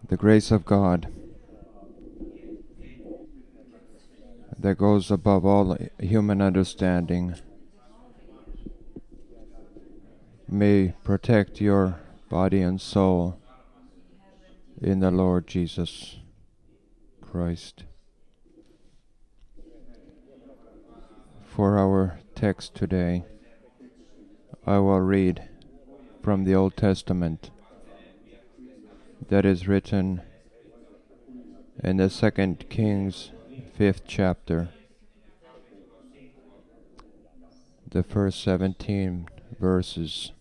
The grace of God that goes above all human understanding may protect your body and soul in the Lord Jesus Christ. For our text today, I will read from the Old Testament that is written in the 2 Kings 5th chapter, the first 17 verses.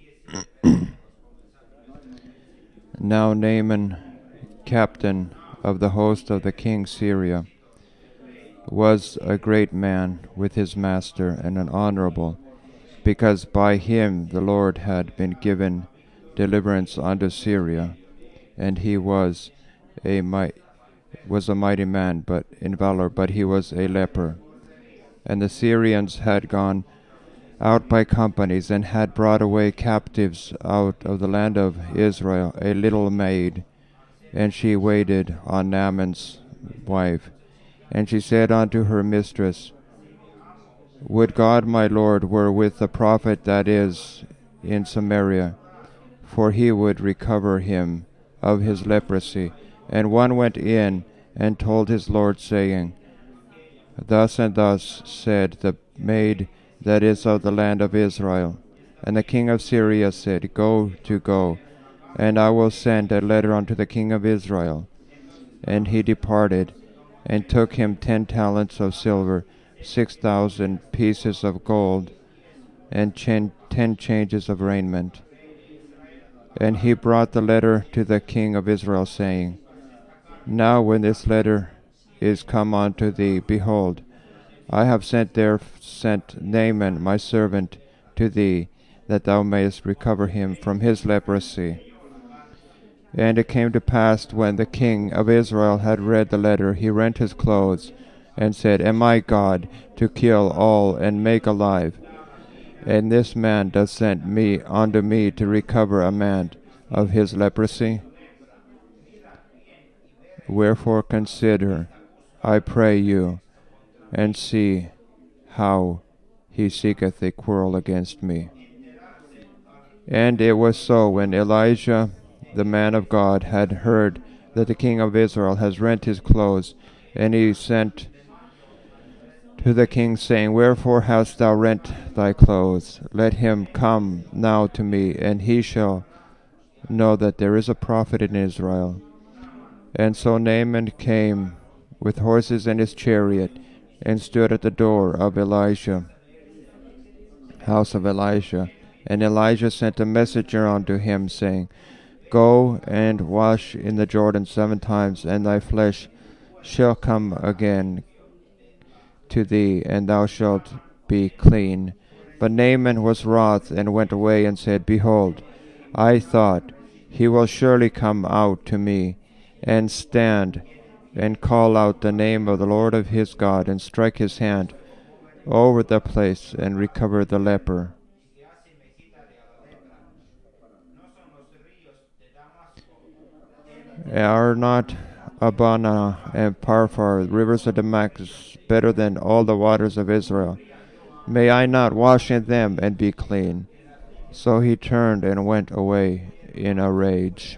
Now Naaman, captain of the host of the king Syria, was a great man with his master and an honorable, because by him the Lord had been given deliverance unto Syria, and he was a mighty man, but in valor, but he was a leper. And the Syrians had gone out by companies, and had brought away captives out of the land of Israel a little maid, and she waited on Naaman's wife. And she said unto her mistress, Would God my Lord were with the prophet that is in Samaria, for he would recover him of his leprosy. And one went in and told his Lord, saying, Thus and thus said the maid that is of the land of Israel. And the king of Syria said, Go, and I will send a letter unto the king of Israel. And he departed, and took him 10 talents of silver, 6,000 pieces of gold, and 10 changes of raiment. And he brought the letter to the king of Israel, saying, Now when this letter is come unto thee, behold, I have sent Naaman my servant to thee, that thou mayest recover him from his leprosy. And it came to pass, when the king of Israel had read the letter, he rent his clothes, and said, Am I God, to kill all and make alive? And this man doth send me unto me to recover a man of his leprosy? Wherefore consider, I pray you, and see how he seeketh a quarrel against me. And it was so, when Elijah the man of God had heard that the king of Israel has rent his clothes, and he sent to the king, saying, Wherefore hast thou rent thy clothes? Let him come now to me, and he shall know that there is a prophet in Israel. And so Naaman came with horses and his chariot, and stood at the door of house of Elisha. And Elijah sent a messenger unto him, saying, Go and wash in the Jordan 7 times, and thy flesh shall come again to thee, and thou shalt be clean. But Naaman was wroth, and went away, and said, Behold, I thought, he will surely come out to me, and stand, and call out the name of the Lord of his God, and strike his hand over the place, and recover the leper. Are not Abana and Pharpar, rivers of Damascus, better than all the waters of Israel? May I not wash in them and be clean? So he turned and went away in a rage.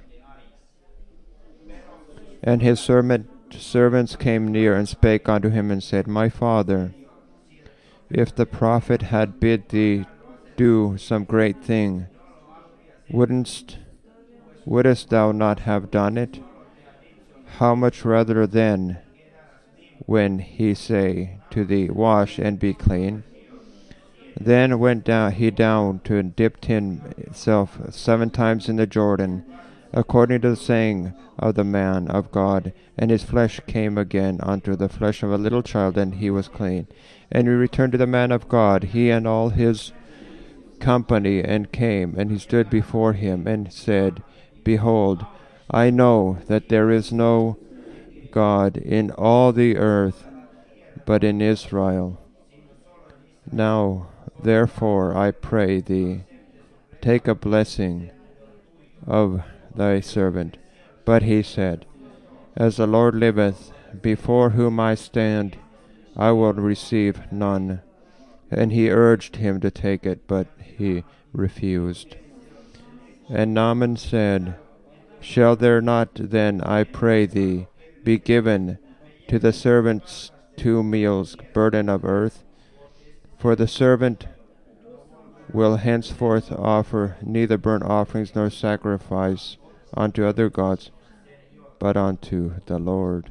And his servants came near, and spake unto him, and said, My father, if the prophet had bid thee do some great thing, wouldst thou not have done it? How much rather then, when he say to thee, Wash and be clean? Then went he down to dipped himself 7 times in the Jordan, according to the saying of the man of God, and his flesh came again unto the flesh of a little child, and he was clean. And he returned to the man of God, he and all his company, and came, and he stood before him, and said, Behold, I know that there is no God in all the earth but in Israel. Now, therefore, I pray thee, take a blessing of thy servant, But he said, As the Lord liveth, before whom I stand, I will receive none. And he urged him to take it, but he refused. And Naaman said, Shall there not then, I pray thee, be given to the servants 2 meals burden of earth? For the servant will henceforth offer neither burnt offerings nor sacrifice unto other gods, but unto the Lord.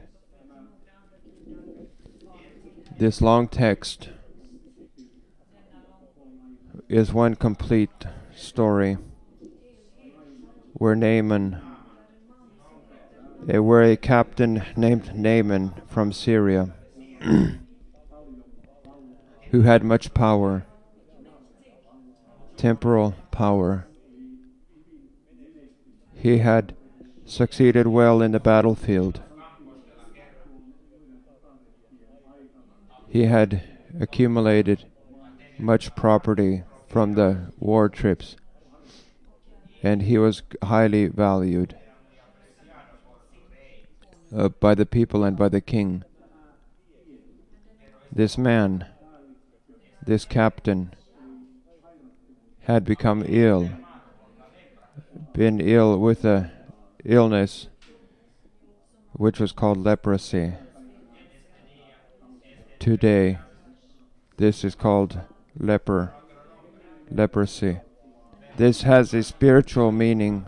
This long text is one complete story where a captain named Naaman from Syria, who had much power, temporal power. He had succeeded well in the battlefield. He had accumulated much property from the war trips, and he was highly valued by the people and by the king. This man, this captain, had become ill, been ill with a illness which was called leprosy. Today, this is called leprosy. This has a spiritual meaning.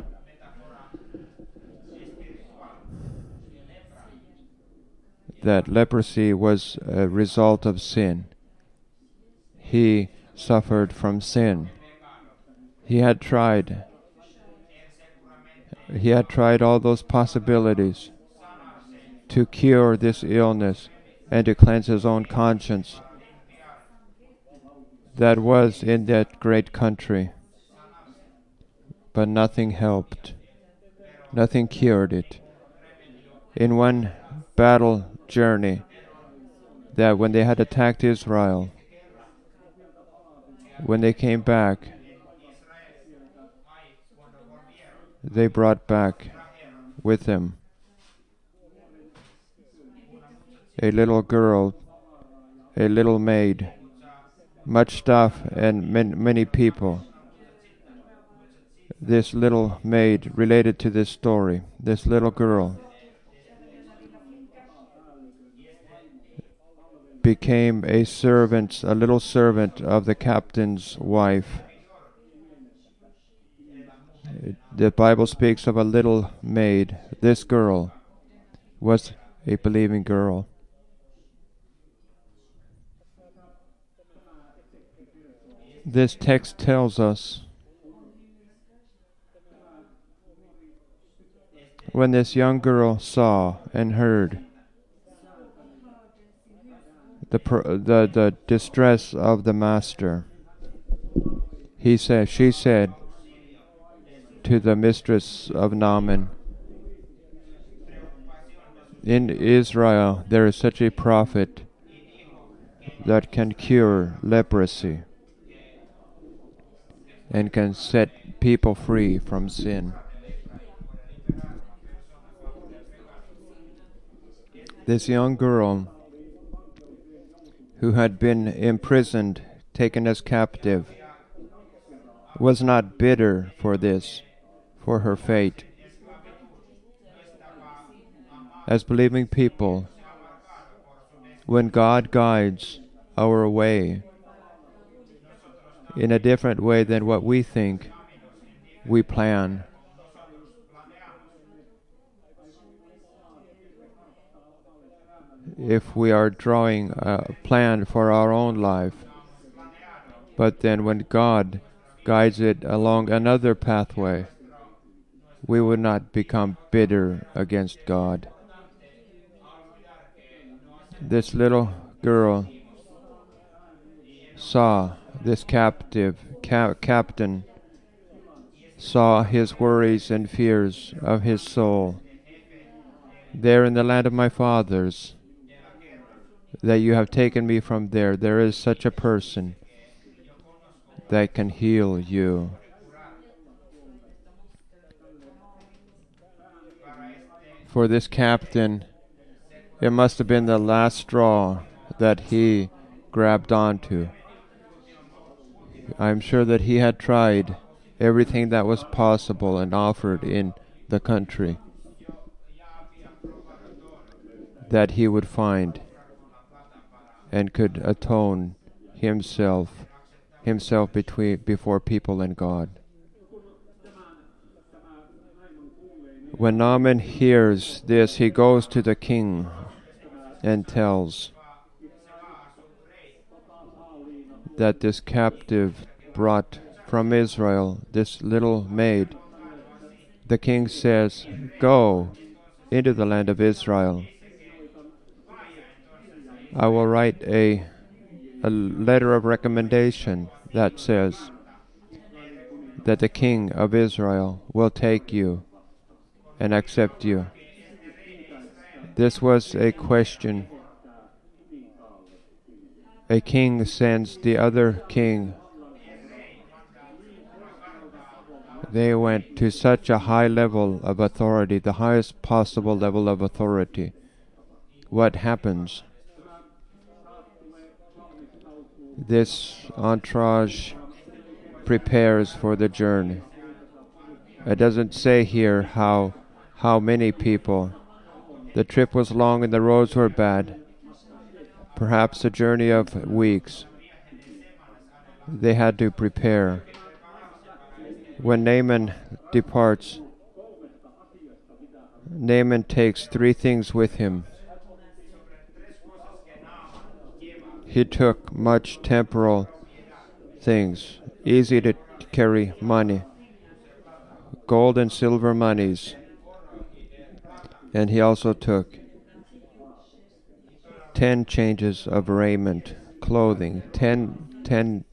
That leprosy was a result of sin. He suffered from sin. He had tried all those possibilities to cure this illness and to cleanse his own conscience that was in that great country. But nothing helped. Nothing cured it. In one battle journey, that when they had attacked Israel, when they came back, they brought back with them a little girl, a little maid, much stuff, and many people. This little maid, related to this story, this little girl, became a little servant of the captain's wife. The Bible speaks of a little maid. This girl was a believing girl. This text tells us when this young girl saw and heard the distress of the master, she said to the mistress of Naaman, in Israel there is such a prophet that can cure leprosy and can set people free from sin. This young girl who had been imprisoned, taken as captive, was not bitter for her fate. As believing people, when God guides our way in a different way than what we think, we plan. If we are drawing a plan for our own life, but then when God guides it along another pathway, we would not become bitter against God. This little girl saw this captain saw his worries and fears of his soul. There in the land of my fathers, that you have taken me from there is such a person that can heal you. for this captain, it must have been the last straw that he grabbed onto. I'm sure that he had tried everything that was possible and offered in the country that he would find and could atone himself before people and God. When Naaman hears this, he goes to the king and tells that this captive brought from Israel, this little maid, the king says, "Go into the land of Israel. I will write a letter of recommendation that says that the king of Israel will take you and accept you." This was a question. A king sends the other king. They went to such a high level of authority, the highest possible level of authority. What happens? This entourage prepares for the journey. It doesn't say here how many people. The trip was long and the roads were bad. Perhaps a journey of weeks. They had to prepare. When Naaman departs, Naaman takes 3 things with him. He took much temporal things, easy to carry money, gold and silver monies, and he also took 10 changes of raiment, clothing, 10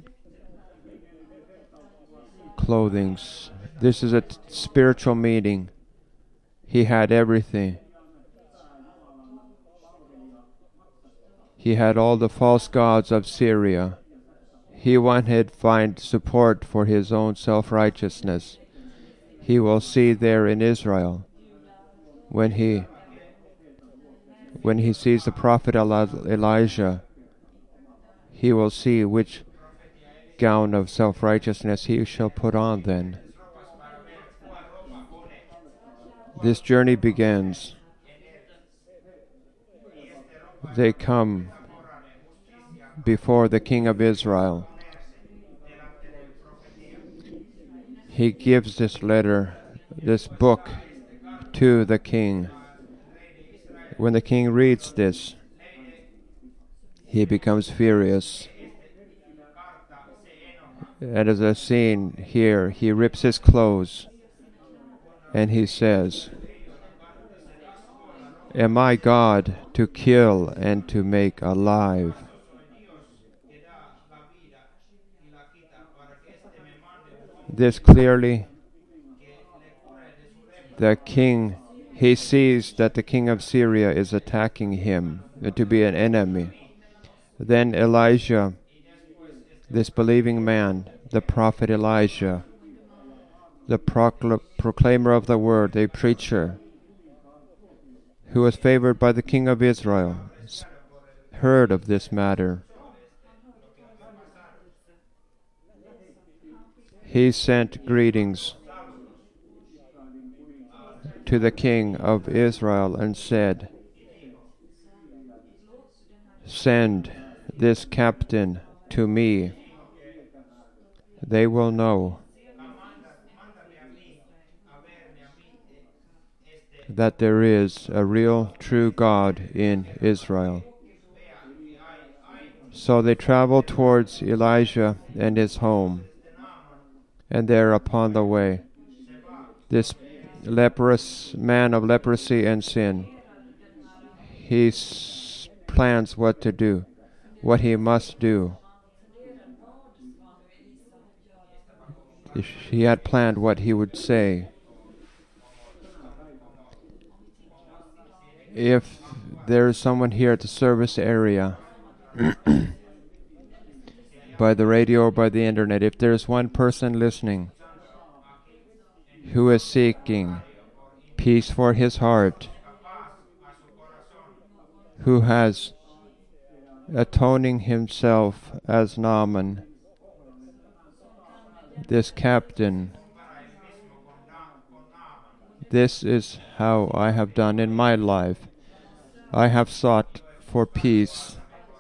clothings. This is a spiritual meeting. He had everything. He had all the false gods of Syria. He wanted to find support for his own self-righteousness. He will see there in Israel when he sees the prophet Elijah, he will see which gown of self-righteousness he shall put on then. This journey begins. They come before the king of Israel. He gives this letter, this book, to the king. When the king reads this, he becomes furious. And as a scene here, he rips his clothes and he says, "Am I God to kill and to make alive?" This clearly, the king, he sees that the king of Syria is attacking him to be an enemy. Then Elijah, this believing man, the prophet Elijah, the proclaimer of the word, a preacher, who was favored by the king of Israel, heard of this matter. He sent greetings to the king of Israel and said, "Send this captain to me. They will know that there is a real, true God in Israel." So they traveled towards Elijah and his home. And there upon the way, this leprous man of leprosy and sin, he plans what to do, what he must do. He had planned what he would say. If there is someone here at the service area, by the radio or by the internet, if there is one person listening who is seeking peace for his heart, who has atoning himself as Naaman, this captain. This is how I have done in my life. I have sought for peace.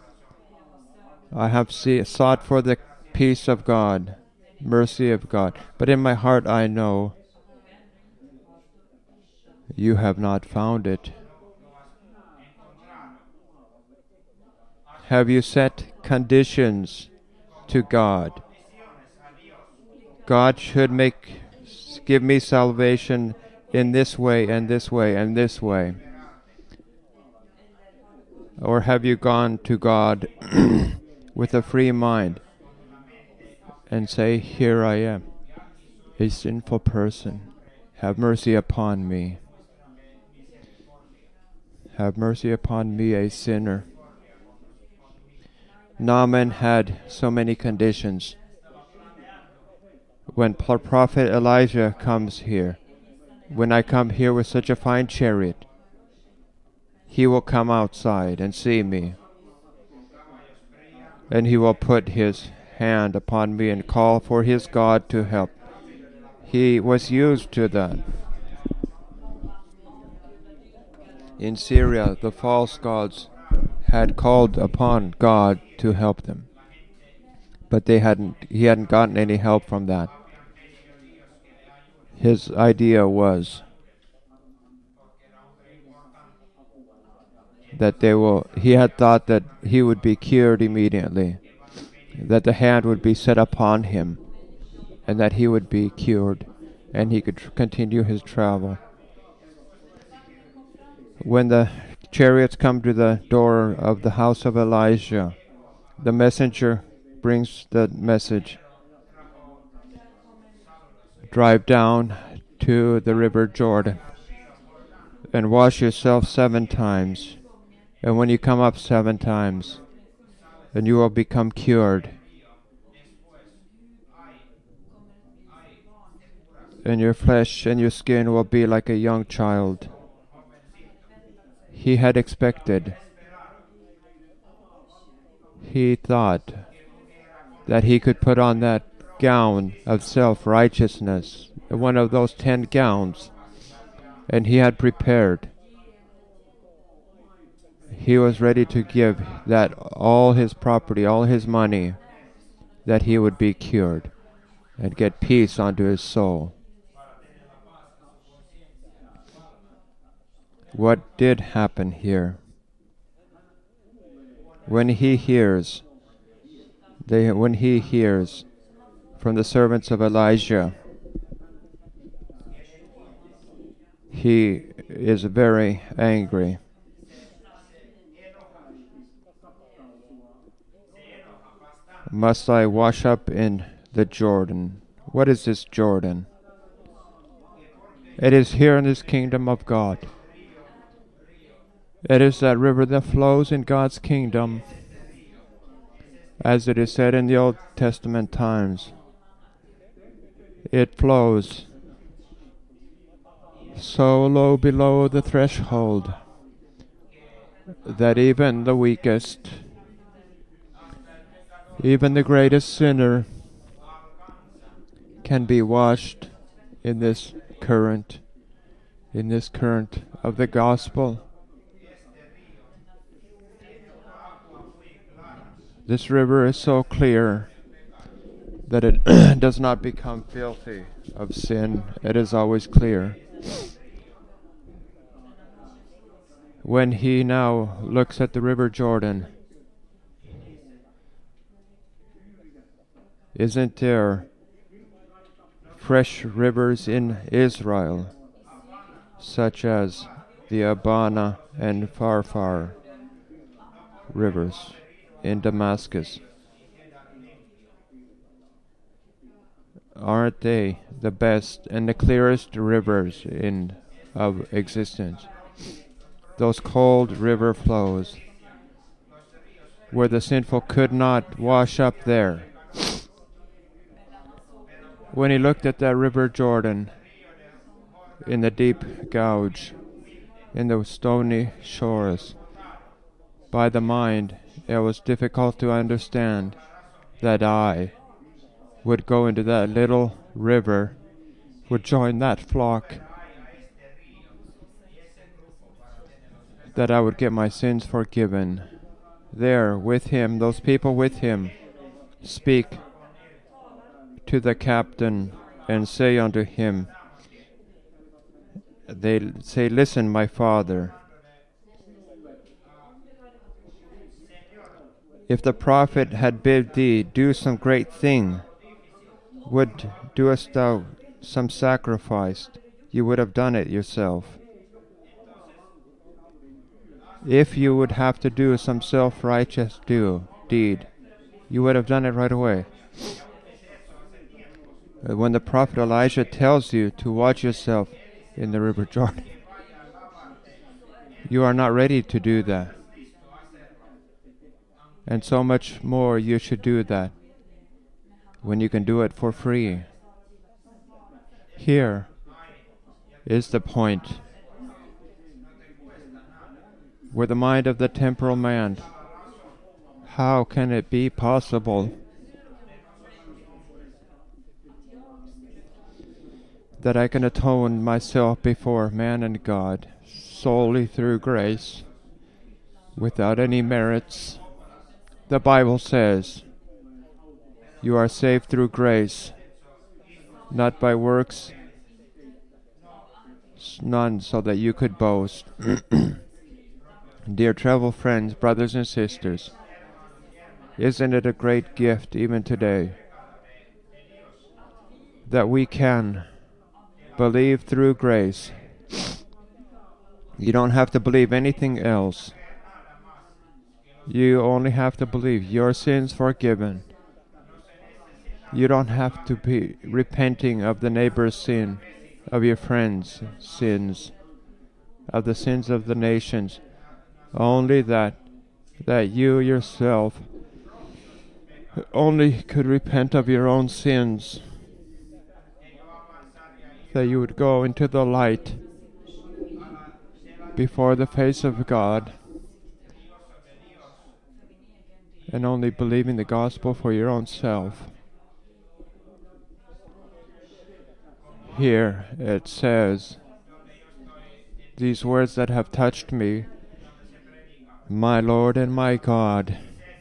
I have sought for the peace of God, mercy of God. But in my heart I know you have not found it. Have you set conditions to God? God should give me salvation in this way and this way and this way. Or have you gone to God with a free mind and say, here I am, a sinful person. Have mercy upon me. Have mercy upon me, a sinner. Naaman had so many conditions. When Prophet Elijah comes here, when I come here with such a fine chariot, he will come outside and see me. And he will put his hand upon me and call for his God to help. He was used to that. In Syria, the false gods had called upon God to help them. But he hadn't gotten any help from that. His idea was that he had thought that he would be cured immediately, that the hand would be set upon him, and that he would be cured, and he could continue his travel. When the chariots come to the door of the house of Elijah, the messenger brings the message. Drive down to the river Jordan and wash yourself 7 times. And when you come up 7 times, then you will become cured. And your flesh and your skin will be like a young child. He had expected. He thought that he could put on that gown of self-righteousness, one of those 10 gowns, and he had prepared. He was ready to give that all his property, all his money, that he would be cured and get peace onto his soul. What did happen here? When he hears from the servants of Elijah, he is very angry. Must I wash up in the Jordan? What is this Jordan? It is here in this kingdom of God. It is that river that flows in God's kingdom, as it is said in the Old Testament times. It flows so low below the threshold that even the weakest, even the greatest sinner can be washed in this current of the gospel. This river is so clear that it does not become filthy of sin. It is always clear. When he now looks at the river Jordan, isn't there fresh rivers in Israel, such as the Abana and Pharpar rivers in Damascus? Aren't they the best and the clearest rivers of existence? Those cold river flows where the sinful could not wash up there. When he looked at that river Jordan in the deep gouge, in the stony shores, by the mind, it was difficult to understand that I would go into that little river, would join that flock, that I would get my sins forgiven. There, with him, those people with him, speak to the captain and say unto him, they say, listen, my father, if the prophet had bid thee do some great thing, doest thou some sacrifice, you would have done it yourself. If you would have to do some self-righteous deed, you would have done it right away. When the prophet Elijah tells you to watch yourself in the river Jordan, you are not ready to do that. And so much more you should do that when you can do it for free. Here is the point where the mind of the temporal man, how can it be possible that I can atone myself before man and God solely through grace, without any merits? The Bible says, you are saved through grace, not by works, none so that you could boast. Dear travel friends, brothers and sisters, isn't it a great gift even today that we can believe through grace? You don't have to believe anything else. You only have to believe your sins forgiven. You don't have to be repenting of the neighbor's sin, of your friend's sins, of the sins of the nations. Only that you yourself only could repent of your own sins, that you would go into the light before the face of God and only believing the gospel for your own self. Here it says these words that have touched me, my Lord and my God,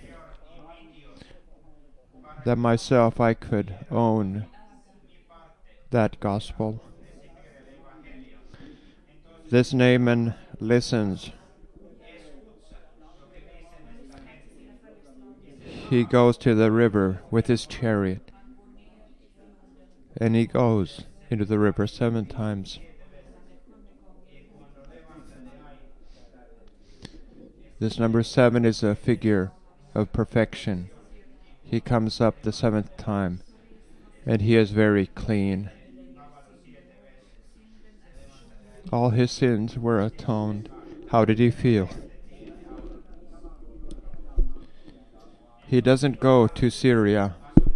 that myself I could own that gospel. This Naaman listens. He goes to the river with his chariot, and he goes into the river 7 times. This number 7 is a figure of perfection. He comes up the 7th time, and he is very clean. All his sins were atoned. How did he feel? He doesn't go to Syria.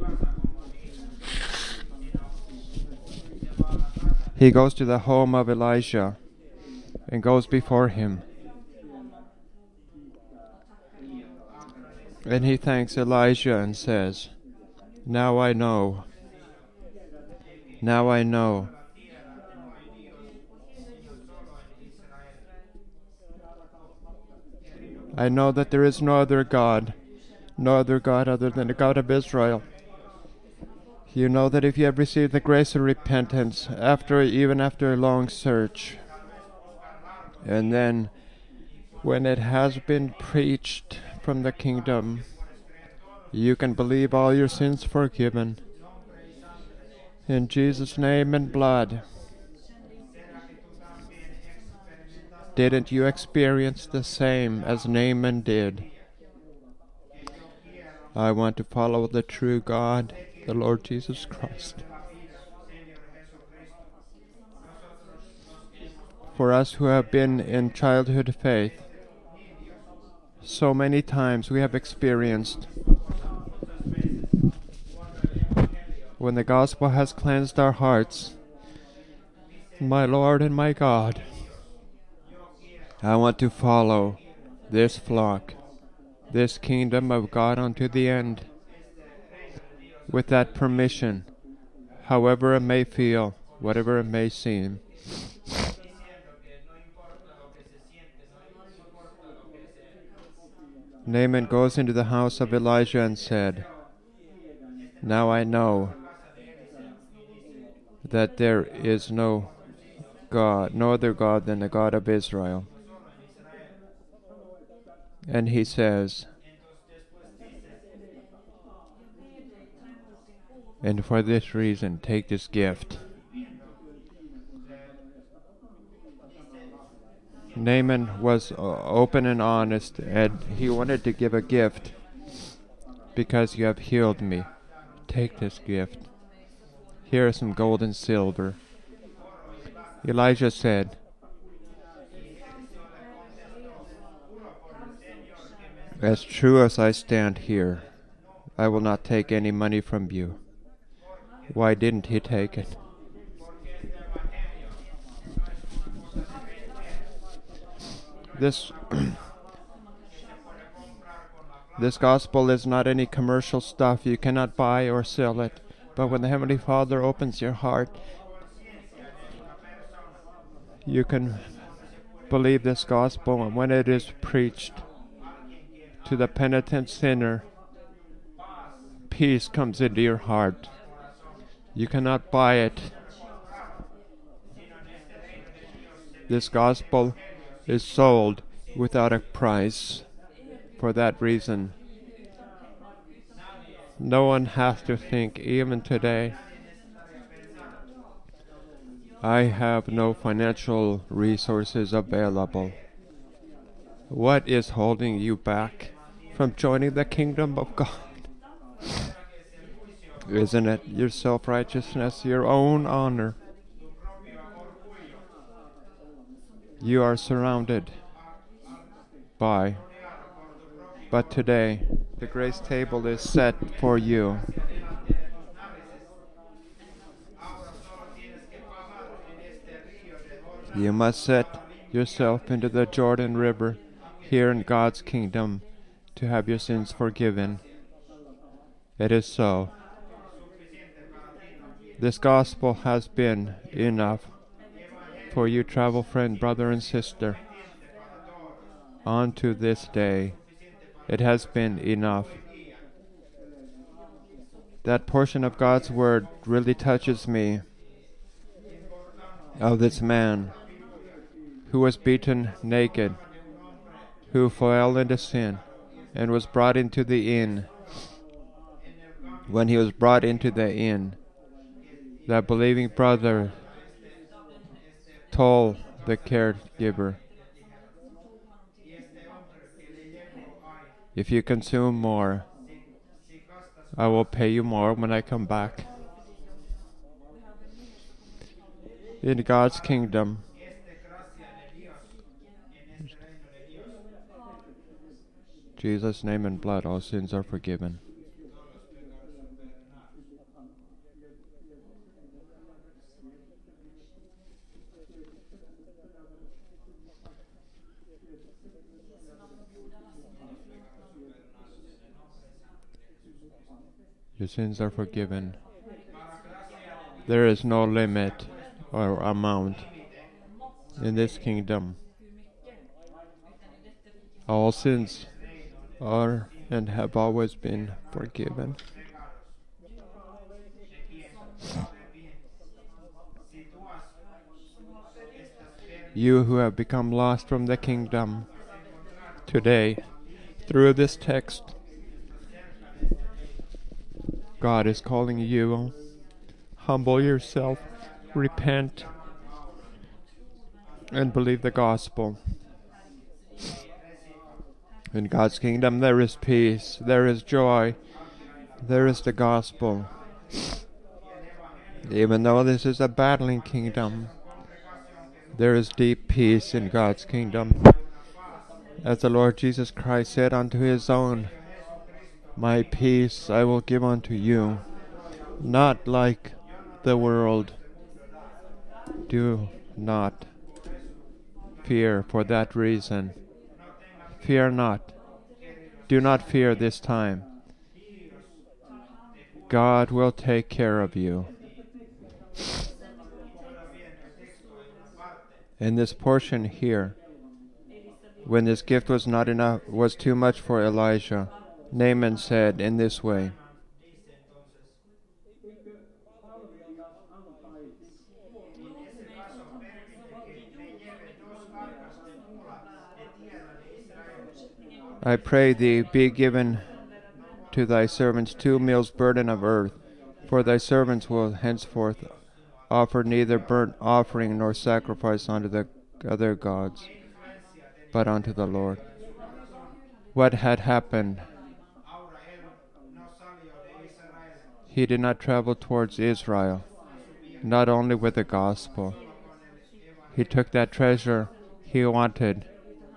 He goes to the home of Elijah and goes before him. And he thanks Elijah and says, now I know. Now I know. I know that there is no other God other than the God of Israel. You know that if you have received the grace of repentance, even after a long search, and then when it has been preached from the kingdom, you can believe all your sins forgiven. In Jesus' name and blood. Didn't you experience the same as Naaman did? I want to follow the true God, the Lord Jesus Christ. For us who have been in childhood faith, so many times we have experienced when the gospel has cleansed our hearts, my Lord and my God, I want to follow this flock. this kingdom of God unto the end, with that permission, however it may feel, whatever it may seem. Naaman goes into the house of Elijah and said, "Now I know that there is no God, no other God than the God of Israel." And he says, "And for this reason, take this gift." Naaman was open and honest, and he wanted to give a gift. "Because you have healed me, take this gift. Here is some gold and silver." Elijah said, "As true as I stand here, I will not take any money from you." Why didn't he take it? This this gospel is not any commercial stuff. You cannot buy or sell it. But when the Heavenly Father opens your heart, you can believe this gospel, and when it is preached to the penitent sinner, peace comes into your heart. You cannot buy it. This gospel is sold without a price. For that reason, no one has to think, even today, "I have no financial resources available." What is holding you back from joining the kingdom of God? Isn't it your self-righteousness, your own honor? You are surrounded by. But today, the grace table is set for you. You must set yourself into the Jordan River here in God's kingdom to have your sins forgiven. It is so. This gospel has been enough for you, travel friend, brother and sister. On to this day, it has been enough. That portion of God's word really touches me, of this man who was beaten naked, who fell into sin, and was brought into the inn. When he was brought into the inn, that believing brother told the caregiver, "If you consume more, I will pay you more when I come back." In God's kingdom, Jesus' name and blood, all sins are forgiven. Your sins are forgiven. There is no limit or amount in this kingdom. All sins are and have always been forgiven. You who have become lost from the kingdom, today, through this text, God is calling you. Humble yourself, repent, and believe the gospel. In God's kingdom there is peace, there is joy, there is the gospel. Even though this is a battling kingdom, there is deep peace in God's kingdom. As the Lord Jesus Christ said unto his own, "My peace I will give unto you, not like the world." Do not fear for that reason. Fear not. Do not fear this time. God will take care of you. In this portion here, when this gift was not enough, was too much for Elijah, Naaman said in this way, I pray thee, be given to thy servants 2 meals burden of earth, for thy servants will henceforth offer neither burnt offering nor sacrifice unto the other gods, but unto the Lord. What had happened? He did not travel towards Israel, not only with the gospel. He took that treasure he wanted.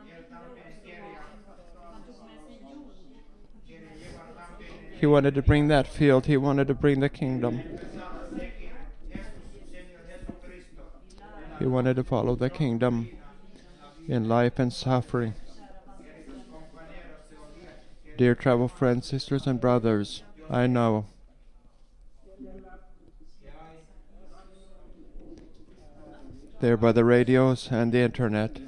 He wanted to bring that field. He wanted to bring the kingdom. He wanted to follow the kingdom in life and suffering. Dear travel friends, sisters, and brothers, I know there by the radios and the internet,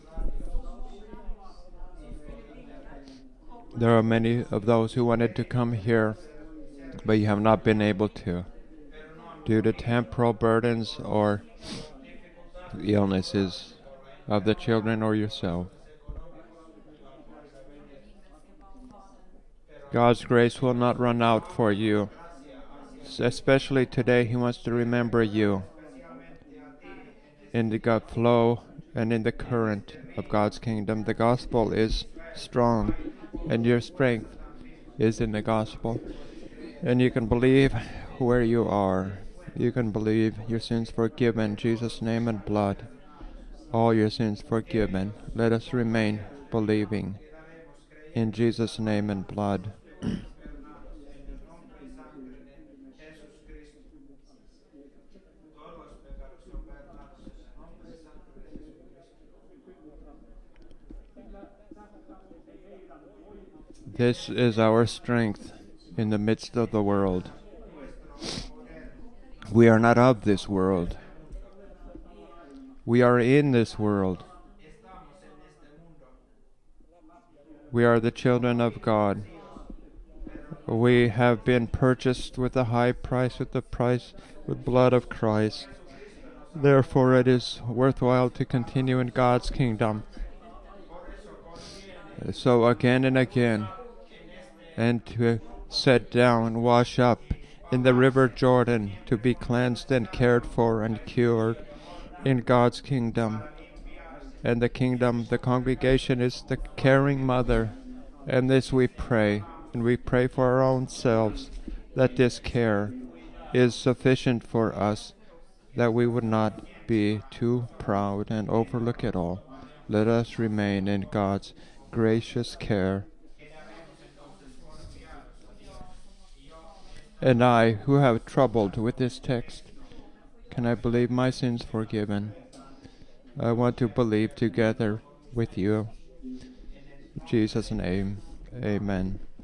there are many of those who wanted to come here, but you have not been able to, due to temporal burdens or illnesses of the children or yourself. God's grace will not run out for you. Especially today, He wants to remember you in the God flow and in the current of God's kingdom. The gospel is strong, and your strength is in the gospel. And you can believe where you are. You can believe your sins forgiven in Jesus' name and blood. All your sins forgiven. Let us remain believing in Jesus' name and blood. This is our strength in the midst of the world. We are not of this world. We are in this world. We are the children of God. We have been purchased with a high price, with blood of Christ. Therefore it is worthwhile to continue in God's kingdom. So again and again, and to set down, wash up in the river Jordan, to be cleansed and cared for and cured in God's kingdom. And the kingdom, the congregation is the caring mother, and this we pray, and we pray for our own selves, that this care is sufficient for us, that we would not be too proud and overlook it all. Let us remain in God's gracious care. And I, who have troubled with this text, can I believe my sins forgiven? I want to believe together with you. In Jesus' name, amen.